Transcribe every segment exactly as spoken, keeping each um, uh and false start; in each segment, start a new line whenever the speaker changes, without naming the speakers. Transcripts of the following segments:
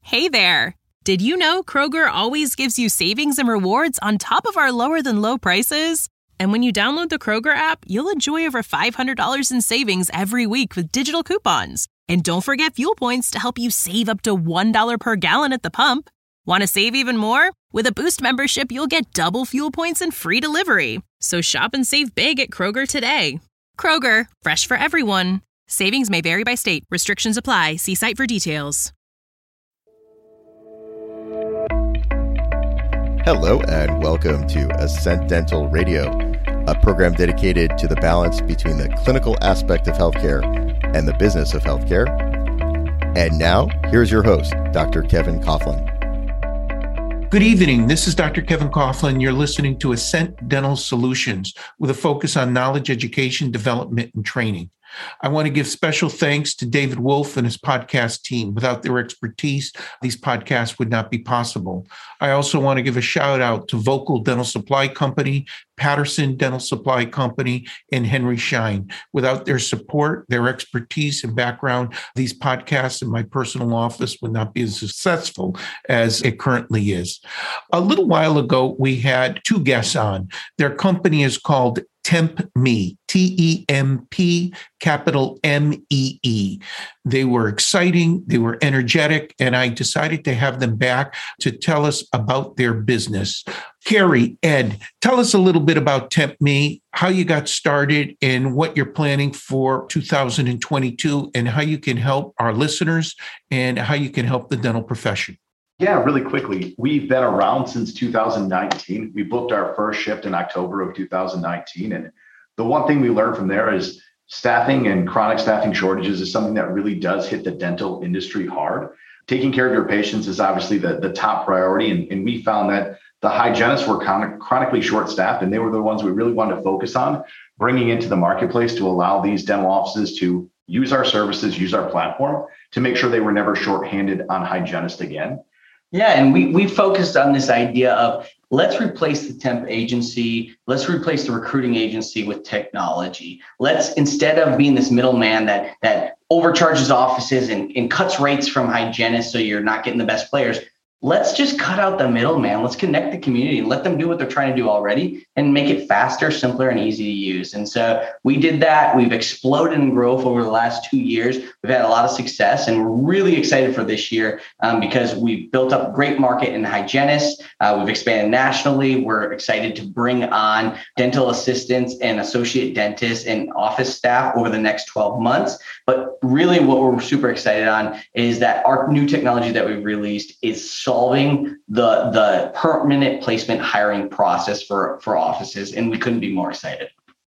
Hey there! Did you know Kroger always gives you savings and rewards on top of our lower-than-low prices? And when you download the Kroger app, you'll enjoy over five hundred dollars in savings every week with digital coupons. And don't forget fuel points to help you save up to one dollar per gallon at the pump. Want to save even more? With a Boost membership, you'll get double fuel points and free delivery. So shop and save big at Kroger today. Kroger, fresh for everyone. Savings may vary by state. Restrictions apply. See site for details.
Hello and welcome to Ascent Dental Radio, a program dedicated to the balance between the clinical aspect of healthcare and the business of healthcare. And now, here's your host, Doctor Kevin Coughlin.
Good evening. This is Doctor Kevin Coughlin. You're listening to Ascent Dental Solutions with a focus on knowledge, education, development, and training. I want to give special thanks to David Wolf and his podcast team. Without their expertise, these podcasts would not be possible. I also want to give a shout out to Vocal Dental Supply Company, Patterson Dental Supply Company, and Henry Schein. Without their support, their expertise and background, these podcasts in my personal office would not be as successful as it currently is. A little while ago, we had two guests on. Their company is called TempMe, T E M P, capital M E E. They were exciting, they were energetic, and I decided to have them back to tell us about their business. Carrie, Ed, tell us a little bit about TempMe, how you got started, and what you're planning for two thousand twenty-two, and how you can help our listeners and how you can help the dental profession.
Yeah, really quickly. We've been around since two thousand nineteen. We booked our first shift in October of two thousand nineteen. And the one thing we learned from there is staffing and chronic staffing shortages is something that really does hit the dental industry hard. Taking care of your patients is obviously the, the top priority. And, and we found that the hygienists were chronic, chronically short-staffed, and they were the ones we really wanted to focus on bringing into the marketplace to allow these dental offices to use our services, use our platform to make sure they were never short-handed on hygienists again.
Yeah, and we we focused on this idea of let's replace the temp agency, let's replace the recruiting agency with technology. Let's, instead of being this middleman that that overcharges offices and, and cuts rates from hygienists so you're not getting the best players, let's just cut out the middleman. Let's connect the community and let them do what they're trying to do already and make it faster, simpler, and easy to use. And so we did that. We've exploded in growth over the last two years. We've had a lot of success, and we're really excited for this year um, because we've built up a great market in hygienists. Uh, we've expanded nationally. We're excited to bring on dental assistants and associate dentists and office staff over the next twelve months. But really what we're super excited on is that our new technology that we've released is solving the, the permanent placement hiring process for, for offices, and we couldn't be more excited.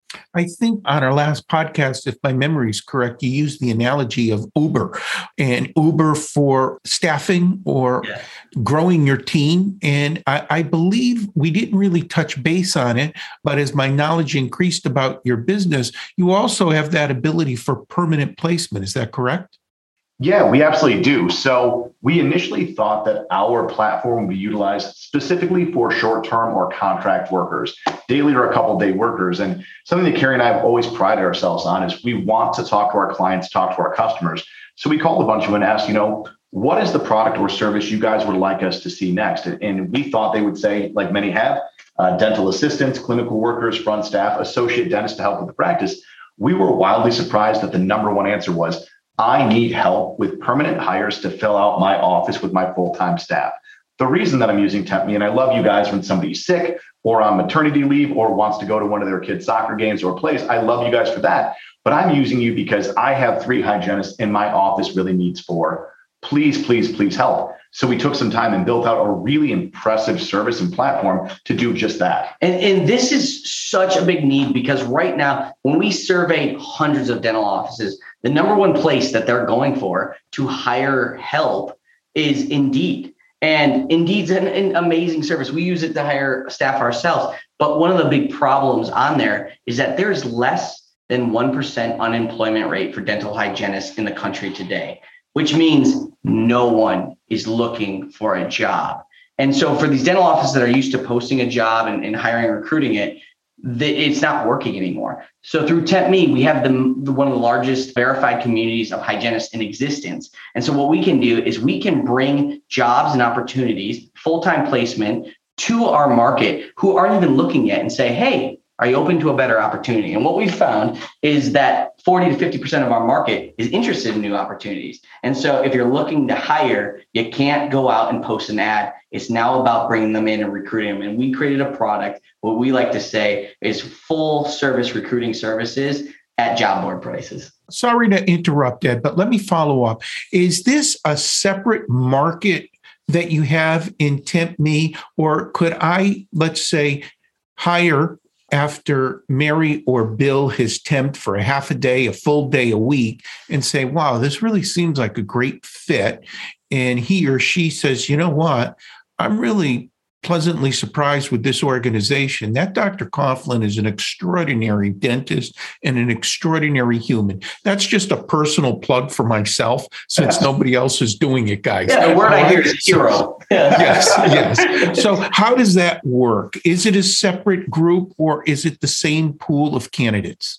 I think on our last podcast, if my memory is correct, you used the analogy of Uber and Uber for staffing or yeah. growing your team. And I, I believe we didn't really touch base on it, but as my knowledge increased about your business, you also have that ability for permanent placement. Is that correct?
Yeah, we absolutely do. So we initially thought that our platform would be utilized specifically for short-term or contract workers, daily or a couple day workers. And something that Carrie and I have always prided ourselves on is we want to talk to our clients, talk to our customers. So we called a bunch of them and asked, you know, what is the product or service you guys would like us to see next? And we thought they would say, like many have, uh, dental assistants, clinical workers, front staff, associate dentists to help with the practice. We were wildly surprised that the number one answer was, I need help with permanent hires to fill out my office with my full-time staff. The reason that I'm using TempMe, and I love you guys when somebody's sick or on maternity leave or wants to go to one of their kids' soccer games or plays, I love you guys for that. But I'm using you because I have three hygienists and my office really needs four. Please, please, please help. So we took some time and built out a really impressive service and platform to do just that.
And, and this is such a big need because right now, when we survey hundreds of dental offices, the number one place that they're going for to hire help is Indeed. And Indeed's an, an amazing service. We use it to hire staff ourselves. But one of the big problems on there is that there's less than one percent unemployment rate for dental hygienists in the country today, which means no one is looking for a job. And so for these dental offices that are used to posting a job and, and hiring and recruiting it, the, it's not working anymore. So through TempMe, we have the, the one of the largest verified communities of hygienists in existence. And so what we can do is we can bring jobs and opportunities, full-time placement to our market who aren't even looking yet and say, hey, are you open to a better opportunity? And what we found is that forty to fifty percent of our market is interested in new opportunities. And so if you're looking to hire, you can't go out and post an ad. It's now about bringing them in and recruiting them. And we created a product, what we like to say is full service recruiting services at job board prices.
Sorry to interrupt, Ed, but let me follow up. Is this a separate market that you have in TempMe, or could I, let's say, hire after Mary or Bill has temped for a half a day, a full day a week, and say, wow, this really seems like a great fit. And he or she says, you know what, I'm really pleasantly surprised with this organization. That Doctor Coughlin is an extraordinary dentist and an extraordinary human. That's just a personal plug for myself, since yeah. nobody else is doing it, guys.
Yeah, the word I hear is hero.
Yes, yes. So how does that work? Is it a separate group, or is it the same pool of candidates?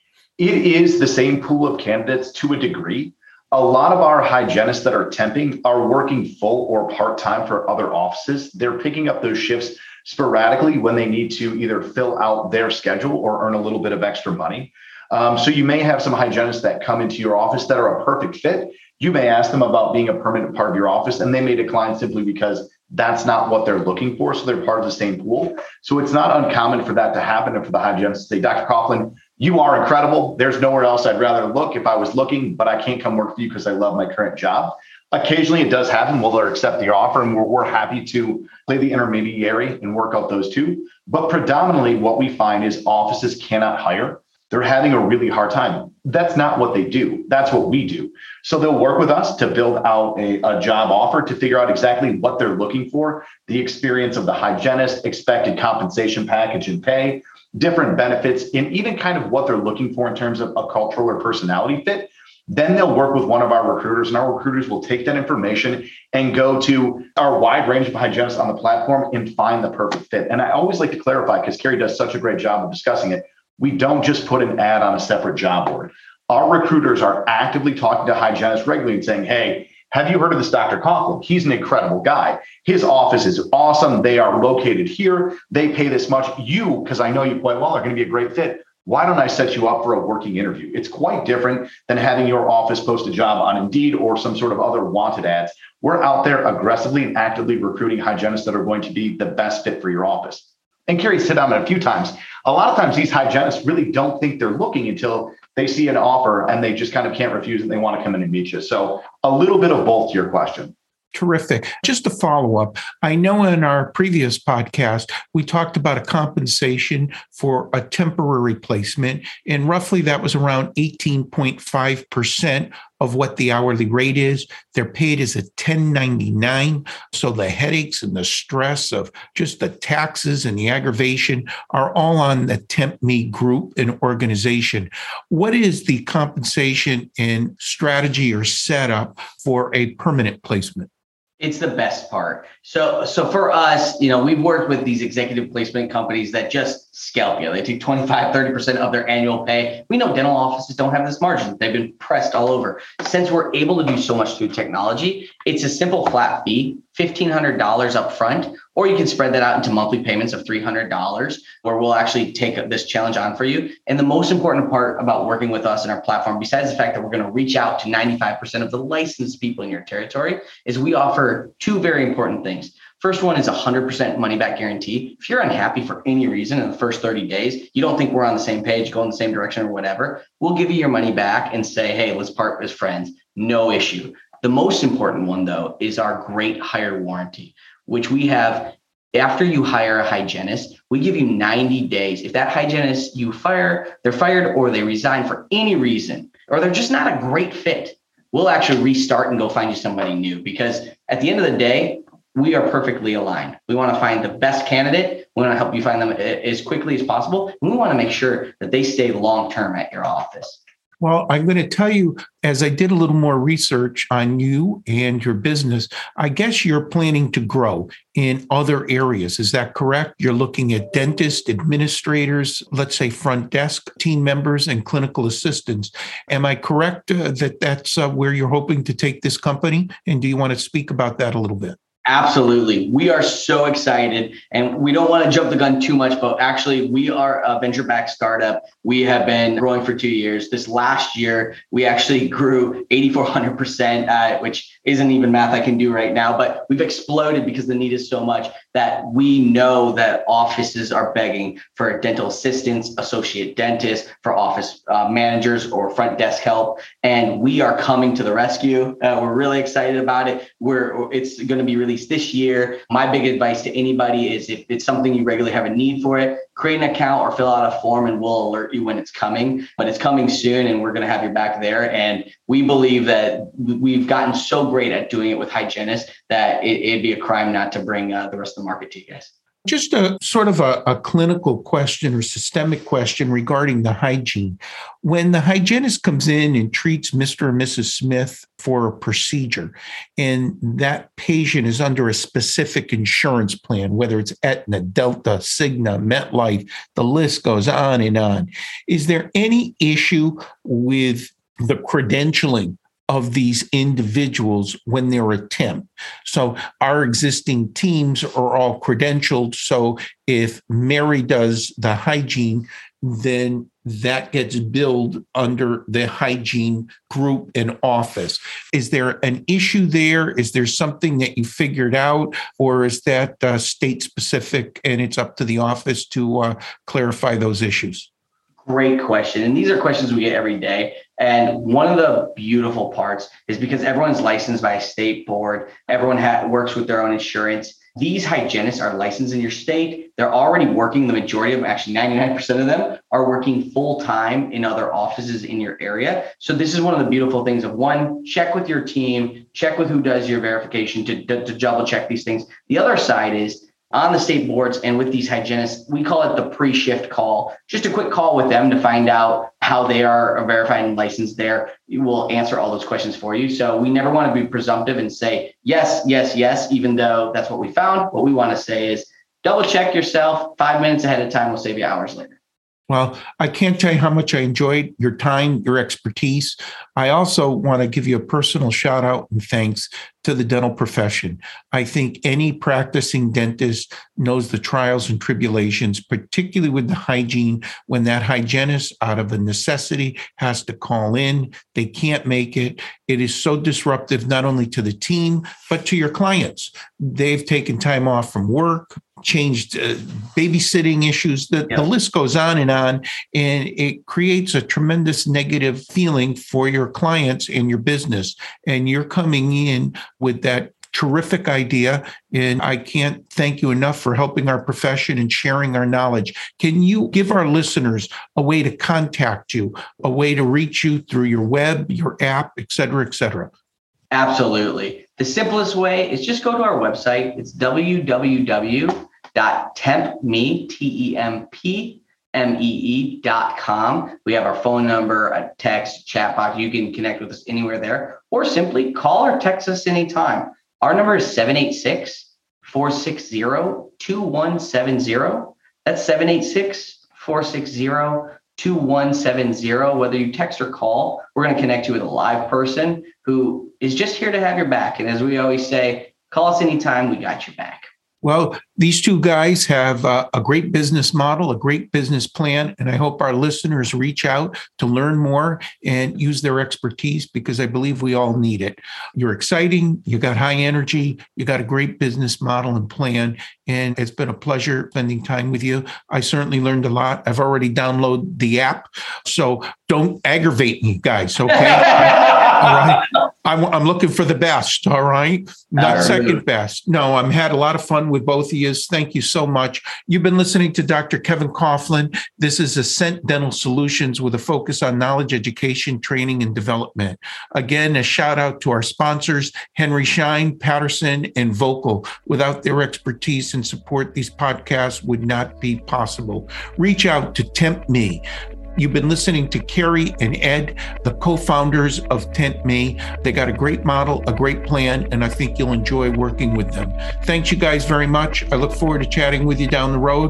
It is the same pool of candidates to a degree. A lot of our hygienists that are temping are working full or part-time for other offices. They're picking up those shifts sporadically when they need to either fill out their schedule or earn a little bit of extra money. Um, so you may have some hygienists that come into your office that are a perfect fit. You may ask them about being a permanent part of your office, and they may decline simply because that's not what they're looking for. So they're part of the same pool. So it's not uncommon for that to happen and for the hygienist to say, Doctor Coughlin, you are incredible. There's nowhere else I'd rather look if I was looking, but I can't come work for you because I love my current job. Occasionally it does happen. We'll accept the offer, and we're, we're happy to play the intermediary and work out those two. But predominantly what we find is offices cannot hire. They're having a really hard time. That's not what they do. That's what we do. So they'll work with us to build out a, a job offer to figure out exactly what they're looking for, the experience of the hygienist, expected compensation package and pay, different benefits, and even kind of what they're looking for in terms of a cultural or personality fit. Then they'll work with one of our recruiters, and our recruiters will take that information and go to our wide range of hygienists on the platform and find the perfect fit. And I always like to clarify, because Carrie does such a great job of discussing it, we don't just put an ad on a separate job board. Our recruiters are actively talking to hygienists regularly and saying, hey, have you heard of this Doctor Coughlin? He's an incredible guy. His office is awesome. They are located here. They pay this much. You, because I know you quite well, are going to be a great fit. Why don't I set you up for a working interview? It's quite different than having your office post a job on Indeed or some sort of other wanted ads. We're out there aggressively and actively recruiting hygienists that are going to be the best fit for your office. And Carrie said on it a few times, a lot of times these hygienists really don't think they're looking until they see an offer and they just kind of can't refuse and they want to come in and meet you. So a little bit of both to your question.
Terrific. Just to follow up, I know in our previous podcast, we talked about a compensation for a temporary placement, and roughly that was around eighteen point five percent of what the hourly rate is. They're paid as a ten ninety-nine. So the headaches and the stress of just the taxes and the aggravation are all on the TempMe group and organization. What is the compensation and strategy or setup for a permanent placement?
It's the best part. So, so for us, you know, we've worked with these executive placement companies that just scalp you. They take twenty-five, thirty percent of their annual pay. We know dental offices don't have this margin. They've been pressed all over. Since we're able to do so much through technology, it's a simple flat fee, fifteen hundred dollars up front, or you can spread that out into monthly payments of three hundred dollars, where we'll actually take this challenge on for you. And the most important part about working with us and our platform, besides the fact that we're going to reach out to ninety-five percent of the licensed people in your territory, is we offer two very important things. First one is a one hundred percent money back guarantee. If you're unhappy for any reason in the first thirty days, you don't think we're on the same page, go in the same direction or whatever, we'll give you your money back and say, hey, let's part as friends. No issue. The most important one, though, is our great hire warranty, which we have. After you hire a hygienist, we give you ninety days. If that hygienist you fire, they're fired or they resign for any reason, or they're just not a great fit, we'll actually restart and go find you somebody new. Because at the end of the day, we are perfectly aligned. We want to find the best candidate. We want to help you find them as quickly as possible. And we want to make sure that they stay long-term at your office.
Well, I'm going to tell you, as I did a little more research on you and your business, I guess you're planning to grow in other areas. Is that correct? You're looking at dentists, administrators, let's say front desk team members, and clinical assistants. Am I correct uh, that that's uh, where you're hoping to take this company? And do you want to speak about that a little bit?
Absolutely. We are so excited, and we don't want to jump the gun too much, but actually we are a venture-backed startup. We have been growing for two years. This last year, we actually grew eight thousand four hundred percent, uh, which isn't even math I can do right now, but we've exploded because the need is so much that we know that offices are begging for dental assistants, associate dentists, for office uh, managers or front desk help. And we are coming to the rescue. Uh, we're really excited about it. We're, it's going to be released this year. My big advice to anybody is if it's something you regularly have a need for it, create an account or fill out a form and we'll alert you when it's coming. But it's coming soon and we're going to have your back there. And we believe that we've gotten so great at doing it with hygienists that it, it'd be a crime not to bring uh, the rest of the market to you guys.
Just a sort of a, a clinical question or systemic question regarding the hygiene. When the hygienist comes in and treats Mister or Missus Smith for a procedure, and that patient is under a specific insurance plan, whether it's Aetna, Delta, Cigna, MetLife, the list goes on and on, is there any issue with the credentialing of these individuals when they're a temp? So our existing teams are all credentialed. So if Mary does the hygiene, then that gets billed under the hygiene group and office. Is there an issue there? Is there something that you figured out, or is that uh, state specific and it's up to the office to uh, clarify those issues?
Great question. And these are questions we get every day. And one of the beautiful parts is because everyone's licensed by a state board, everyone ha- works with their own insurance. These hygienists are licensed in your state. They're already working. The majority of them, actually ninety-nine percent of them, are working full time in other offices in your area. So this is one of the beautiful things of one, check with your team, check with who does your verification to, to, to double check these things. The other side is on the state boards and with these hygienists, we call it the pre-shift call. Just a quick call with them to find out how they are verified and licensed there. We'll answer all those questions for you. So we never want to be presumptive and say, yes, yes, yes, even though that's what we found. What we want to say is double check yourself. Five minutes ahead of time will save you hours later.
Well, I can't tell you how much I enjoyed your time, your expertise. I also want to give you a personal shout out and thanks to the dental profession. I think any practicing dentist knows the trials and tribulations, particularly with the hygiene, when that hygienist out of a necessity has to call in, they can't make it. It is so disruptive, not only to the team, but to your clients. They've taken time off from work, changed uh, babysitting issues, the, yeah. the list goes on and on, and it creates a tremendous negative feeling for your clients and your business. And you're coming in with that terrific idea, and I can't thank you enough for helping our profession and sharing our knowledge. Can you give our listeners a way to contact you, a way to reach you through your web, your app, et cetera, et cetera?
Absolutely. The simplest way is just go to our website. It's w w w dot tempme, T E M P M E E dot com. We have our phone number, a text, chat box. You can connect with us anywhere there, or simply call or text us anytime. Our number is seven eight six, four six zero, two one seven zero. That's seven eight six, four six zero, two one seven zero. Whether you text or call, we're going to connect you with a live person who is just here to have your back. And as we always say, call us anytime, we got your back.
Well, these two guys have uh, a great business model, a great business plan, and I hope our listeners reach out to learn more and use their expertise, because I believe we all need it. You're exciting, you got high energy, you got a great business model and plan, and it's been a pleasure spending time with you. I certainly learned a lot. I've already downloaded the app, so don't aggravate me, guys, okay? All right. I'm, I'm looking for the best, all right? Not second best. No, I've had a lot of fun with both of you. Thank you so much. You've been listening to Doctor Kevin Coughlin. This is Ascent Dental Solutions with a focus on knowledge, education, training, and development. Again, a shout out to our sponsors, Henry Schein, Patterson, and Vocal. Without their expertise and support, these podcasts would not be possible. Reach out to Tempt Me. You've been listening to Carrie and Ed, the co-founders of Tent Me. They got a great model, a great plan, and I think you'll enjoy working with them. Thanks you guys very much. I look forward to chatting with you down the road.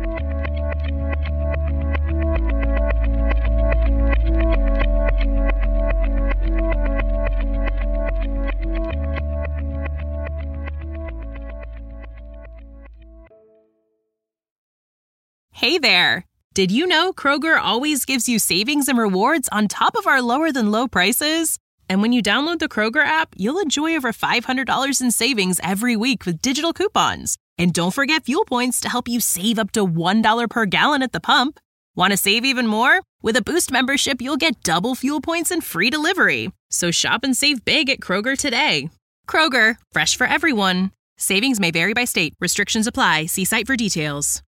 Hey there! Did you know Kroger always gives you savings and rewards on top of our lower than low prices? And when you download the Kroger app, you'll enjoy over five hundred dollars in savings every week with digital coupons. And don't forget fuel points to help you save up to one dollar per gallon at the pump. Want to save even more? With a Boost membership, you'll get double fuel points and free delivery. So shop and save big at Kroger today. Kroger, fresh for everyone. Savings may vary by state. Restrictions apply. See site for details.